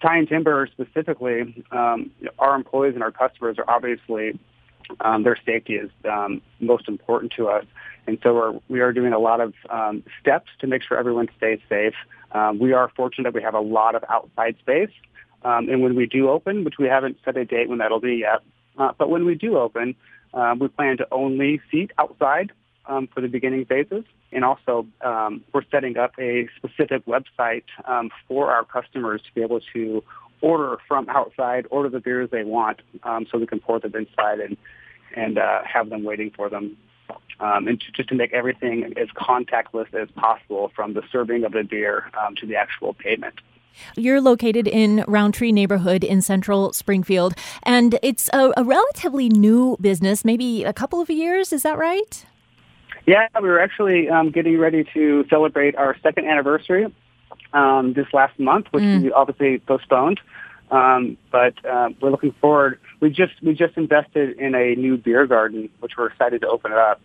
Tie and Timber specifically, our employees and our customers are obviously, their safety is most important to us. And so we are doing a lot of steps to make sure everyone stays safe. We are fortunate that we have a lot of outside space. And when we do open, which we haven't set a date when that'll be yet, but when we do open, we plan to only seat outside for the beginning phases. And also, we're setting up a specific website for our customers to be able to order from outside, order the beers they want, so we can pour them inside and have them waiting for them. And just to make everything as contactless as possible from the serving of the beer to the actual payment. You're located in Roundtree neighborhood in central Springfield, and it's a relatively new business, maybe a couple of years. Is that right? Yeah, we were actually getting ready to celebrate our second anniversary this last month, which we obviously postponed. But we're looking forward. We just invested in a new beer garden, which we're excited to open it up.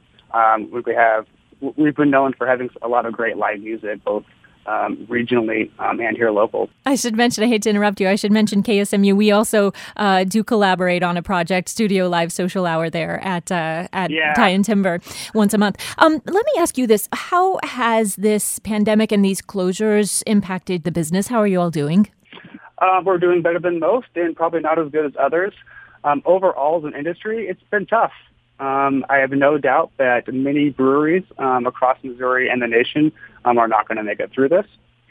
We've been known for having a lot of great live music, both regionally and here local. I should mention, I hate to interrupt you, I should mention KSMU. We also do collaborate on a project, Studio Live Social Hour there at Tie and Timber once a month. Let me ask you this. How has this pandemic and these closures impacted the business? How are you all doing? We're doing better than most and probably not as good as others. Overall, as an industry, it's been tough. I have no doubt that many breweries across Missouri and the nation are not going to make it through this.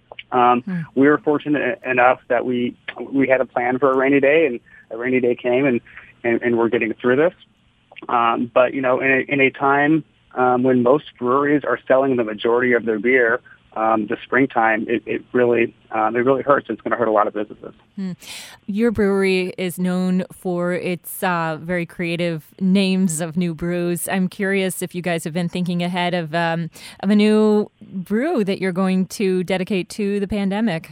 We were fortunate enough that we had a plan for a rainy day, and a rainy day came, and we're getting through this. But in a time when most breweries are selling the majority of their beer, the springtime, it really hurts. It's going to hurt a lot of businesses. Your brewery is known for its very creative names of new brews. I'm curious if you guys have been thinking ahead of a new brew that you're going to dedicate to the pandemic.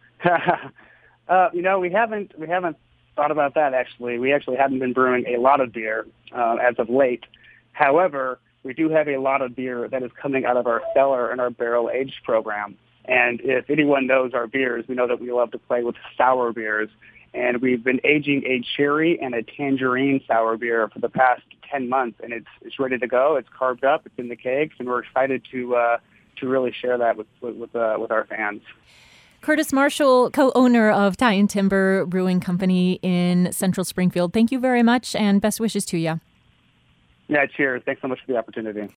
We haven't thought about that, actually. We actually haven't been brewing a lot of beer as of late. However, we do have a lot of beer that is coming out of our cellar and our barrel aged program. And if anyone knows our beers, we know that we love to play with sour beers. And we've been aging a cherry and a tangerine sour beer for the past 10 months, and it's ready to go. It's carved up. It's in the kegs, and we're excited to really share that with our fans. Curtis Marshall, co-owner of Tie and Timber Brewing Company in Central Springfield. Thank you very much, and best wishes to you. Yeah, cheers. Thanks so much for the opportunity.